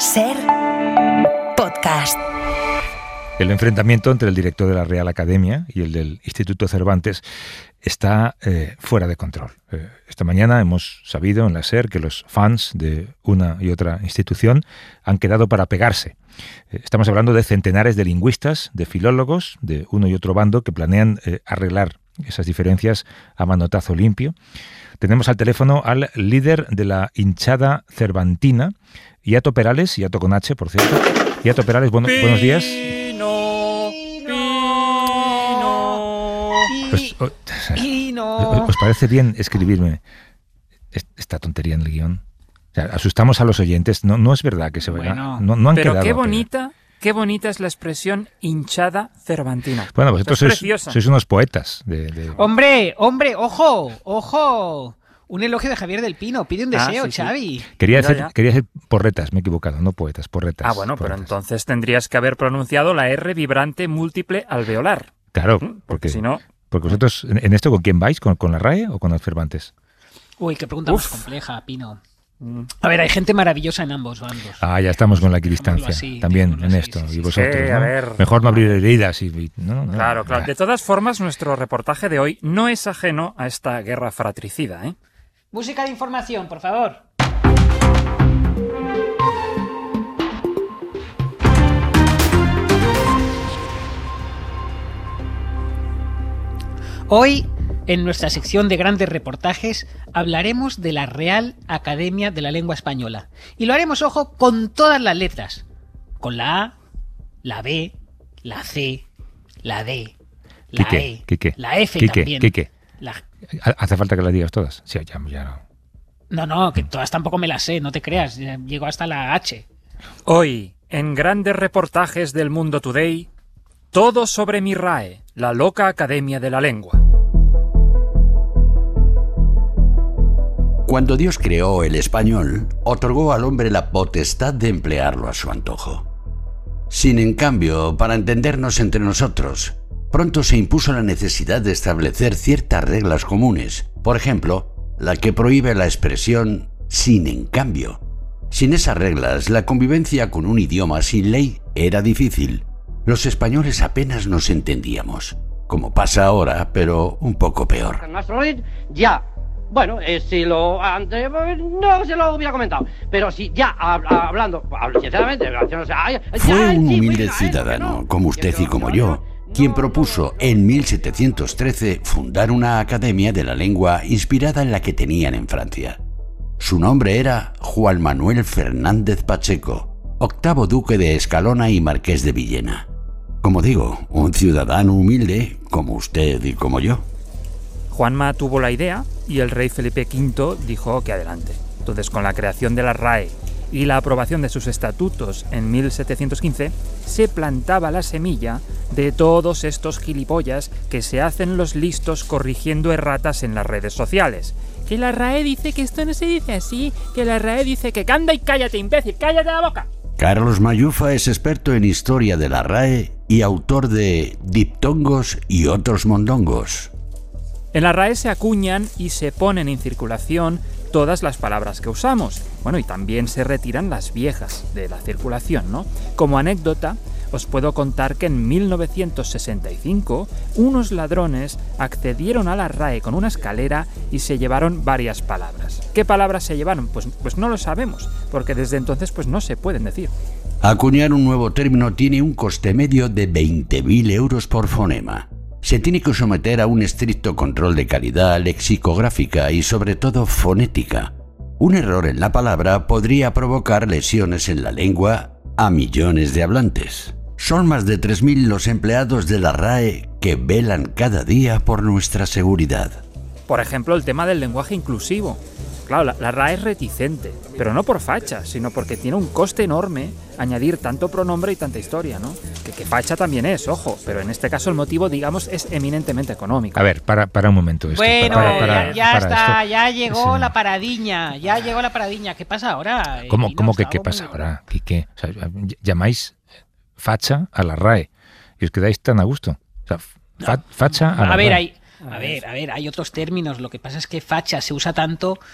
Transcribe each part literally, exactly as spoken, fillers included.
Ser podcast. El enfrentamiento entre el director de la Real Academia y el del Instituto Cervantes está eh, fuera de control. Eh, esta mañana hemos sabido en la SER que los fans de una y otra institución han quedado para pegarse. Eh, estamos hablando de centenares de lingüistas, de filólogos, de uno y otro bando que planean eh, arreglar esas diferencias a manotazo limpio. Tenemos al teléfono al líder de la hinchada cervantina, Iato Perales, Iato con H, por cierto. Iato Perales, bueno, buenos días. Pino, Pino, Os, os, Pino. ¿Os parece bien escribirme esta tontería en el guión? O sea, asustamos a los oyentes. No, no es verdad que se vaya. Bueno, no, no han pero quedado qué a pegar. bonita, qué bonita es la expresión hinchada cervantina. Bueno, vosotros Es sois, preciosa. sois unos poetas. De, de... Hombre, hombre, ojo, ojo. Un elogio de Javier del Pino. Pide un Ah, deseo, sí, sí. Xavi. Quería Ya, decir, ya. quería decir porretas, me he equivocado, no poetas, porretas. Ah, bueno, pero porretas. entonces tendrías que haber pronunciado la R vibrante múltiple alveolar. Claro, Porque porque, si no, porque vosotros, en, en esto, ¿con quién vais? ¿Con, con la RAE o con el Cervantes? Uy, qué pregunta Uf. más compleja, Pino. mm, A ver, hay gente maravillosa en ambos bandos. Ah, ya estamos con la equidistancia, así, también digámoslo en así, esto. sí, sí, y vosotros, sí, ¿no? a ver. Mejor no abrir heridas. Y, y- no, no, claro, claro. ah. De todas formas, nuestro reportaje de hoy no es ajeno a esta guerra fratricida, ¿eh? Música de información, por favor. Hoy, en nuestra sección de grandes reportajes, hablaremos de la Real Academia de la Lengua Española. Y lo haremos, ojo, con todas las letras. Con la A, la B, la C, la D, la Quique, E, Quique, la F Quique, también. Quique. La- ¿Hace falta que las digas todas? Sí, ya, ya no. No, no, que todas tampoco me las sé, no te creas. ya Llego hasta la H. Hoy, en grandes reportajes del Mundo Today, todo sobre mi RAE, la loca Academia de la Lengua. Cuando Dios creó el español, otorgó al hombre la potestad de emplearlo a su antojo. Sin en cambio, para entendernos entre nosotros, pronto se impuso la necesidad de establecer ciertas reglas comunes. Por ejemplo, la que prohíbe la expresión sin en cambio. Sin esas reglas, la convivencia con un idioma sin ley era difícil. Los españoles apenas nos entendíamos, como pasa ahora, pero un poco peor. Mastroid, ya. Bueno, eh, si lo antes no se lo hubiera comentado, pero si ya hab- hablando, hablo sinceramente, gracias a- ya, Fue un sí, humilde bueno, eh, ciudadano, no. como usted y como yo, quien propuso en mil setecientos trece fundar una academia de la lengua inspirada en la que tenían en Francia. Su nombre era Juan Manuel Fernández Pacheco, octavo duque de Escalona y marqués de Villena. Como digo, un ciudadano humilde, como usted y como yo. Juanma tuvo la idea y el rey Felipe quinto dijo que adelante. Entonces, con la creación de la RAE y la aprobación de sus estatutos en mil setecientos quince, se plantaba la semilla de todos estos gilipollas que se hacen los listos corrigiendo erratas en las redes sociales. Que la RAE dice que esto no se dice así, que la RAE dice que canda y cállate, imbécil, cállate la boca. Carlos Mayufa es experto en historia de la RAE y autor de Diptongos y otros mondongos. En la RAE se acuñan y se ponen en circulación todas las palabras que usamos. Bueno, y también se retiran las viejas de la circulación, ¿no? Como anécdota, os puedo contar que en mil novecientos sesenta y cinco unos ladrones accedieron a la RAE con una escalera y se llevaron varias palabras. ¿Qué palabras se llevaron? Pues, pues no lo sabemos, porque desde entonces pues no se pueden decir. Acuñar un nuevo término tiene un coste medio de veinte mil euros por fonema. Se tiene que someter a un estricto control de calidad lexicográfica y sobre todo fonética. Un error en la palabra podría provocar lesiones en la lengua a millones de hablantes. Son más de tres mil los empleados de la RAE que velan cada día por nuestra seguridad. Por ejemplo, el tema del lenguaje inclusivo. Claro, la, la RAE es reticente, pero no por facha, sino porque tiene un coste enorme añadir tanto pronombre y tanta historia, ¿no? Que, que facha también es, ojo, pero en este caso el motivo, digamos, es eminentemente económico. A ver, para, para un momento esto. Bueno, para, para, ya, ya para está, esto. ya llegó Sí. la paradiña, ya llegó la paradiña. ¿Qué pasa ahora? eh, ¿Cómo, Pino? cómo que Está qué algo pasa muy- ahora? ¿Qué, qué? O sea, llamáis facha a la RAE y os quedáis tan a gusto. O sea, fa- facha a la A ver, RAE. hay, a ver, a ver, hay otros términos. Lo que pasa es que facha se usa tanto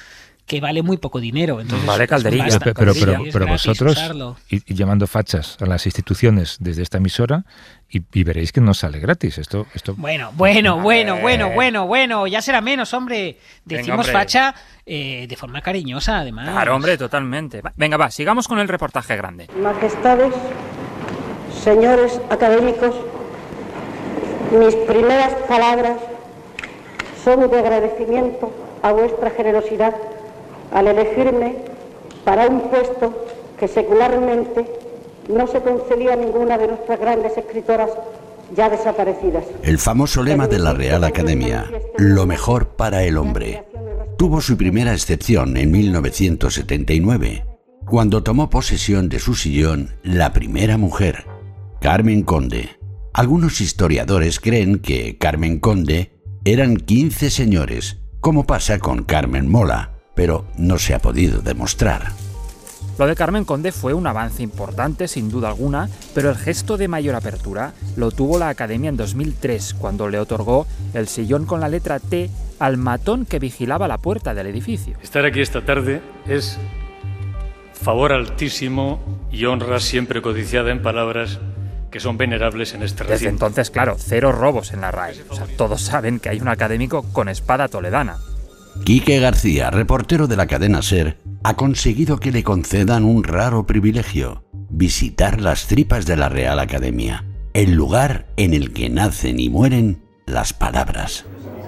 que vale muy poco dinero. Entonces, vale calderilla. basta, pero, pero, calderilla, pero, es pero gratis vosotros, usarlo. y, y llamando fachas a las instituciones desde esta emisora, y, y veréis que no sale gratis. Esto, esto... Bueno, bueno, bueno, bueno, bueno, bueno, ya será menos, hombre. Decimos Venga, hombre. facha eh, de forma cariñosa, además. Claro, hombre, totalmente. Va, venga, va, sigamos con el reportaje grande. Majestades, señores académicos, mis primeras palabras son de agradecimiento a vuestra generosidad al elegirme para un puesto que secularmente no se concedía a ninguna de nuestras grandes escritoras ya desaparecidas. El famoso lema de la Real Academia, lo mejor para el hombre, tuvo su primera excepción en mil novecientos setenta y nueve, cuando tomó posesión de su sillón la primera mujer, Carmen Conde. Algunos historiadores creen que Carmen Conde eran quince señores, como pasa con Carmen Mola, pero no se ha podido demostrar. Lo de Carmen Conde fue un avance importante, sin duda alguna, pero el gesto de mayor apertura lo tuvo la Academia en dos mil tres, cuando le otorgó el sillón con la letra T al matón que vigilaba la puerta del edificio. Estar aquí esta tarde es favor altísimo y honra siempre codiciada en palabras que son venerables en este Desde recinto. entonces, claro, cero robos en la R A E. O sea, todos saben que hay un académico con espada toledana. Quique García, reportero de la cadena SER, ha conseguido que le concedan un raro privilegio: visitar las tripas de la Real Academia, el lugar en el que nacen y mueren las palabras.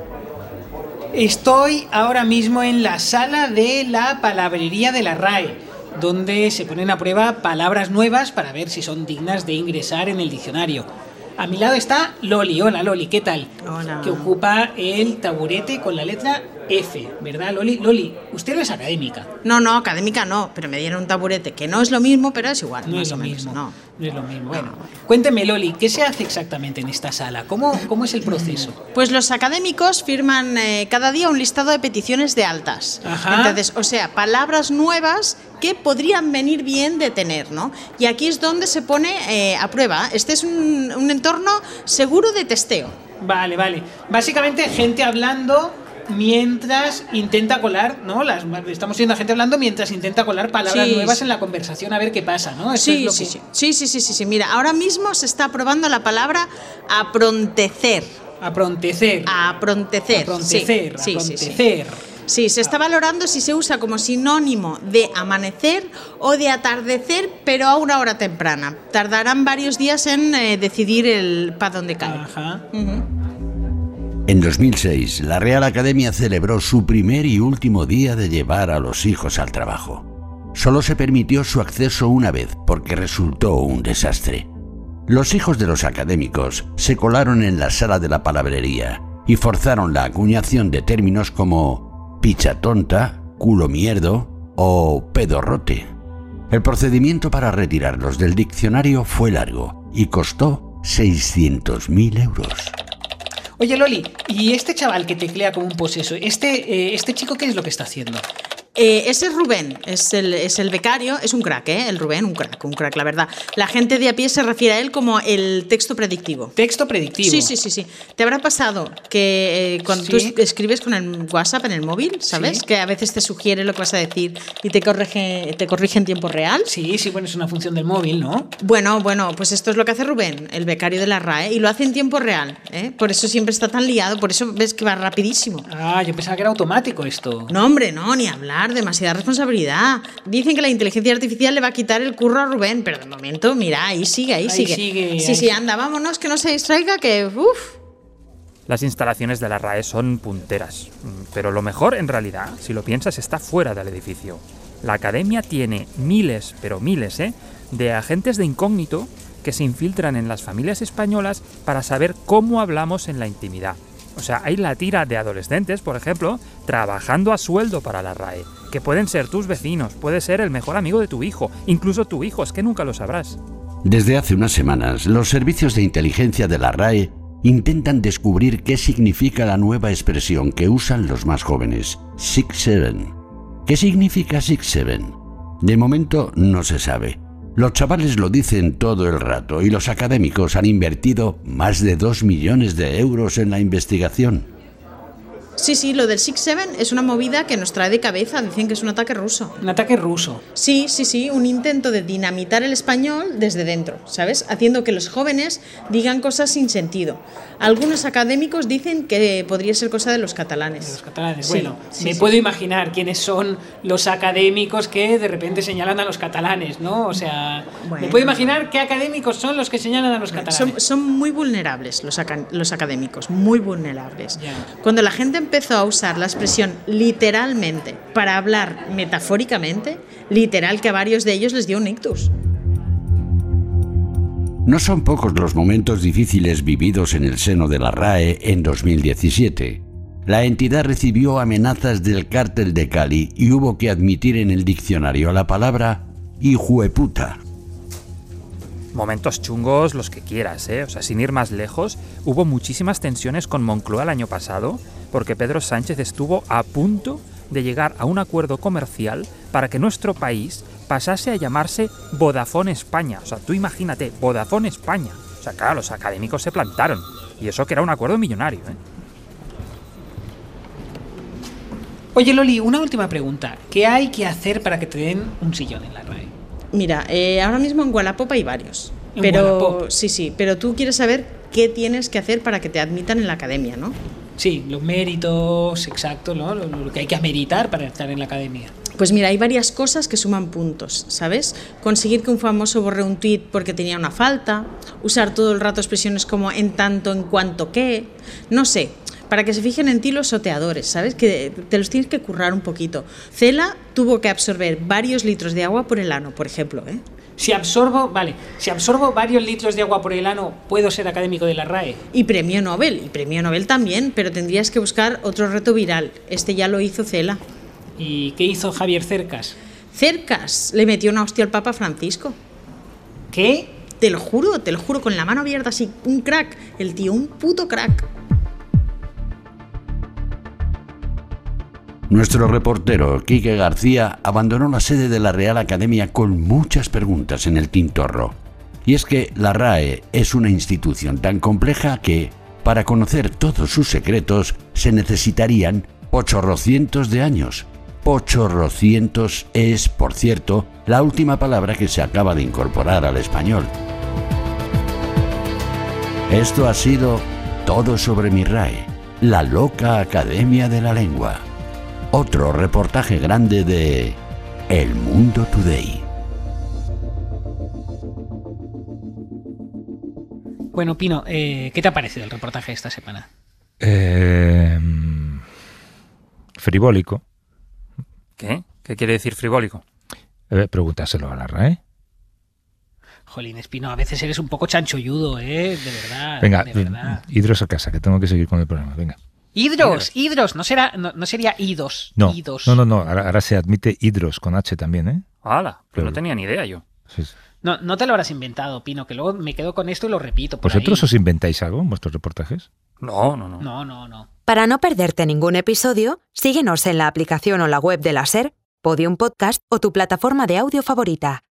Estoy ahora mismo en la sala de la palabrería de la R A E, donde se ponen a prueba palabras nuevas para ver si son dignas de ingresar en el diccionario. A mi lado está Loli. Hola, Loli, ¿qué tal? Hola. Que ocupa el taburete con la letra F, ¿verdad, Loli? Loli, usted no es académica. No, no, académica no, pero me dieron un taburete, que no es lo mismo, pero es igual. No más es lo o menos, mismo. no. No es lo mismo. Bueno, cuénteme, Loli, ¿qué se hace exactamente en esta sala? ¿Cómo, cómo es el proceso? Pues los académicos firman eh, cada día un listado de peticiones de altas. Ajá. Entonces, o sea, palabras nuevas que podrían venir bien de tener, ¿no? Y aquí es donde se pone eh, a prueba. Este es un, un entorno seguro de testeo. Vale, vale. Básicamente, gente hablando mientras intenta colar, ¿no? Las, estamos viendo a gente hablando mientras intenta colar palabras Sí, nuevas sí. en la conversación, a ver qué pasa, ¿no? Esto Sí, es lo sí, que- sí, sí, sí, sí, sí, sí. Mira, ahora mismo se está probando la palabra aprontecer. Aprontecer. Aprontecer. Aprontecer. Sí, sí, sí, sí. aprontecer. Sí, se está valorando si se usa como sinónimo de amanecer o de atardecer, pero a una hora temprana. Tardarán varios días en eh, decidir el para dónde cae. Ajá. Ujú. En dos mil seis, la Real Academia celebró su primer y último día de llevar a los hijos al trabajo. Solo se permitió su acceso una vez porque resultó un desastre. Los hijos de los académicos se colaron en la sala de la palabrería y forzaron la acuñación de términos como picha tonta, culo mierdo o pedorrote. El procedimiento para retirarlos del diccionario fue largo y costó seiscientos mil euros. Oye, Loli, ¿y este chaval que teclea como un poseso, este, eh, este chico qué es lo que está haciendo? Eh, ese es Rubén, es el, es el becario, es un crack, ¿eh? El Rubén, un crack, un crack, la verdad. La gente de a pie se refiere a él como el texto predictivo. Texto predictivo. Sí, sí, sí, sí. ¿Te habrá pasado que eh, cuando Sí. tú es- escribes con el WhatsApp en el móvil, ¿sabes? Sí. Que a veces te sugiere lo que vas a decir y te corrige, te corrige en tiempo real. Sí, sí, bueno, es una función del móvil, ¿no? Bueno, bueno, pues esto es lo que hace Rubén, el becario de la R A E, y lo hace en tiempo real, ¿eh? Por eso siempre está tan liado, por eso ves que va rapidísimo. Ah, yo pensaba que era automático esto. No, hombre, no, ni hablar, demasiada responsabilidad. Dicen que la inteligencia artificial le va a quitar el curro a Rubén, pero de momento, mira, ahí sigue, ahí, Ahí sigue. sigue, Sí, ahí sí, anda, vámonos, que no se distraiga, que uff. Las instalaciones de la R A E son punteras, pero lo mejor, en realidad, si lo piensas, está fuera del edificio. La academia tiene miles, pero miles, ¿eh?, de agentes de incógnito que se infiltran en las familias españolas para saber cómo hablamos en la intimidad. O sea, hay la tira de adolescentes, por ejemplo, trabajando a sueldo para la R A E, que pueden ser tus vecinos, puede ser el mejor amigo de tu hijo, incluso tu hijo, es que nunca lo sabrás. Desde hace unas semanas, los servicios de inteligencia de la R A E intentan descubrir qué significa la nueva expresión que usan los más jóvenes, six seven. ¿Qué significa six seven? De momento no se sabe. Los chavales lo dicen todo el rato y los académicos han invertido más de dos millones de euros en la investigación. Sí, sí, lo del six seven es una movida que nos trae de cabeza. Dicen que es un ataque ruso. Un ataque ruso. Sí, sí, sí, un intento de dinamitar el español desde dentro, ¿sabes? Haciendo que los jóvenes digan cosas sin sentido. Algunos académicos dicen que podría ser cosa de los catalanes. De los catalanes, Sí, bueno, sí, me sí. puedo imaginar quiénes son los académicos que de repente señalan a los catalanes, ¿no? O sea, Bueno. me puedo imaginar qué académicos son los que señalan a los catalanes. Son, son muy vulnerables los, aca- los académicos, muy vulnerables. Ya. Cuando la gente empezó a usar la expresión literalmente para hablar metafóricamente, literal que a varios de ellos les dio un ictus. No son pocos los momentos difíciles vividos en el seno de la R A E en dos mil diecisiete. La entidad recibió amenazas del cártel de Cali y hubo que admitir en el diccionario la palabra hijueputa. Momentos chungos los que quieras, ¿eh? O sea, sin ir más lejos, hubo muchísimas tensiones con Moncloa el año pasado porque Pedro Sánchez estuvo a punto de llegar a un acuerdo comercial para que nuestro país pasase a llamarse Vodafone España. O sea, tú imagínate, Vodafone España. O sea, claro, los académicos se plantaron. Y eso que era un acuerdo millonario, ¿eh? Oye, Loli, una última pregunta. ¿Qué hay que hacer para que te den un sillón en la R A E? Mira, eh, ahora mismo en Wallapop hay varios. ¿En Pero Wallapop? sí, sí, pero tú quieres saber qué tienes que hacer para que te admitan en la academia, ¿no? Sí, los méritos, exacto, ¿no? Lo, lo que hay que ameritar para estar en la academia. Pues mira, hay varias cosas que suman puntos, ¿sabes? Conseguir que un famoso borre un tuit porque tenía una falta, usar todo el rato expresiones como en tanto, en cuanto que, no sé, para que se fijen en ti los soteadores, ¿sabes? Que te los tienes que currar un poquito. Cela tuvo que absorber varios litros de agua por el ano, por ejemplo, ¿eh? Si absorbo, vale, si absorbo varios litros de agua por el ano, ¿puedo ser académico de la R A E? Y premio Nobel, y premio Nobel también, pero tendrías que buscar otro reto viral. Este ya lo hizo Cela. ¿Y qué hizo Javier Cercas? Cercas le metió una hostia al Papa Francisco. ¿Qué? Te lo juro, te lo juro, con la mano abierta así, un crack. El tío, un puto crack. Nuestro reportero, Quique García, abandonó la sede de la Real Academia con muchas preguntas en el tintorro. Y es que la R A E es una institución tan compleja que, para conocer todos sus secretos, se necesitarían ochorrocientos de años. Ochorrocientos es, por cierto, la última palabra que se acaba de incorporar al español. Esto ha sido Todo sobre mi R A E, la loca Academia de la Lengua. Otro reportaje grande de El Mundo Today. Bueno, Pino, eh, ¿qué te ha parecido el reportaje de esta semana? Eh, frivólico. ¿Qué? ¿Qué quiere decir frivólico? Eh, pregúntaselo a la R A E. Jolín, Espino, a veces eres un poco chanchulludo, ¿eh? De verdad. Venga, de verdad. idros a casa, que tengo que seguir con el programa. Venga. Hidros, hidros, no será, no, no sería idos. No, idos. no, no, no. Ahora, ahora se admite hidros con H también, ¿eh? ¡Hala! Pues Claro. no tenía ni idea yo. Sí, sí. No, no te lo habrás inventado, Pino, que luego me quedo con esto y lo repito. Por ¿Vosotros ahí. os inventáis algo en vuestros reportajes? No, no, no. No, no, no. Para no perderte ningún episodio, síguenos en la aplicación o la web de la SER, Podium Podcast o tu plataforma de audio favorita.